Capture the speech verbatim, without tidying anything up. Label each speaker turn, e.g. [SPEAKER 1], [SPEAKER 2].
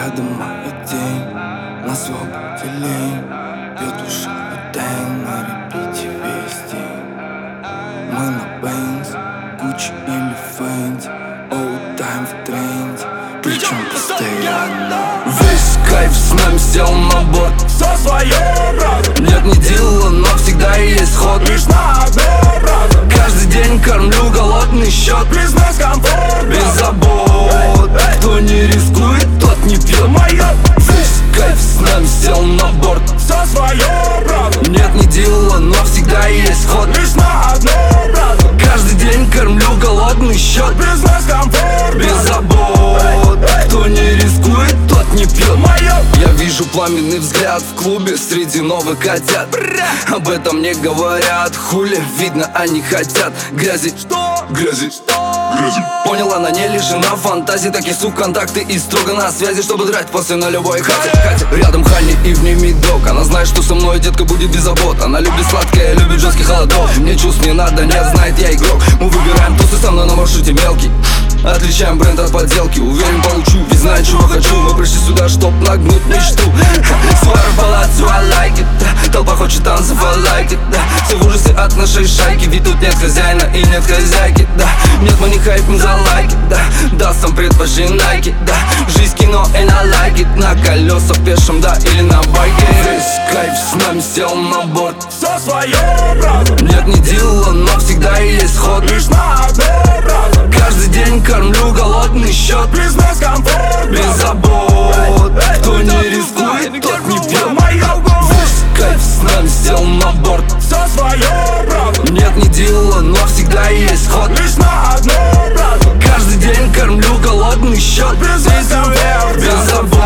[SPEAKER 1] рядом мой день, на свободе лень, пьет уже бутейн, на репите весь день. Мы на Бенз, Гуччи или Фэнди, old time в тренде, причем постоянно. Весь кайф с нами сел на борт
[SPEAKER 2] Все свое, брат.
[SPEAKER 1] Нет, не дело, но всегда есть ход.
[SPEAKER 2] Лишь на обед, брат.
[SPEAKER 1] Каждый день кормлю голодный счет.
[SPEAKER 2] Бизнес, комфорт,
[SPEAKER 1] Без
[SPEAKER 2] брат.
[SPEAKER 1] забот. Кто не рискует, тот не пьет.
[SPEAKER 2] Моё.
[SPEAKER 1] Весь кайф с нами сел на борт
[SPEAKER 2] Все свое, брат.
[SPEAKER 1] Нет, не дело, но всегда есть ход.
[SPEAKER 2] Лишь на одно, брат.
[SPEAKER 1] Каждый день кормлю голодный счет.
[SPEAKER 2] Бизнес, комфорт,
[SPEAKER 1] Без
[SPEAKER 2] брат.
[SPEAKER 1] забот. Кто не рискует, тот не пьет.
[SPEAKER 2] Моё.
[SPEAKER 1] Я вижу пламенный взгляд в клубе среди новых котят. Об этом не говорят, хули, видно, они хотят грязи.
[SPEAKER 2] Что?
[SPEAKER 1] Грязи. Грязи. Понял, она не лишена фантазии. Такие субконтакты и строго на связи, чтобы драть после на любой хате. Хате. Рядом Ханни и в ней медок. Она знает, что со мной детка будет без забот. Она любит сладкое, любит жесткий холодов. Мне чувств не надо, нет, знает, я игрок. Мы выбираем тусы, со мной на маршруте мелкий. Отличаем бренд от подделки. Уверен, получу, ведь знаю, чего хочу. Мы пришли сюда, чтоб нагнуть мечту. Свара палаццо, I like it. Толпа хочет танцев, I like it. Все в ужасе от нашей шайки, ведь тут нет хозяина и нет хозяйки. Да, нет, мы не хайпим за лайки. Да, да, сам предпочли Nike. Да, жизнь кино and I like it. На колесах пешим, да, или на байке. Весь кайф с нами сел на борт.
[SPEAKER 2] Все свое, брат.
[SPEAKER 1] Нет, не дело, но всегда есть ход.
[SPEAKER 2] Лишь на одно, брат.
[SPEAKER 1] Каждый день кормлю голодный счет.
[SPEAKER 2] Бизнес, комфорт,
[SPEAKER 1] Без
[SPEAKER 2] брат.
[SPEAKER 1] забот. Кто не рискует, тот не пьет.
[SPEAKER 2] Моё.
[SPEAKER 1] Весь кайф с нами сел на борт.
[SPEAKER 2] Все свое, брат.
[SPEAKER 1] Нет, не дело, но всегда есть ход.
[SPEAKER 2] Лишь на одно, брат.
[SPEAKER 1] Каждый день кормлю голодный счет.
[SPEAKER 2] Бизнес, комфорт,
[SPEAKER 1] Без
[SPEAKER 2] брат.
[SPEAKER 1] забот.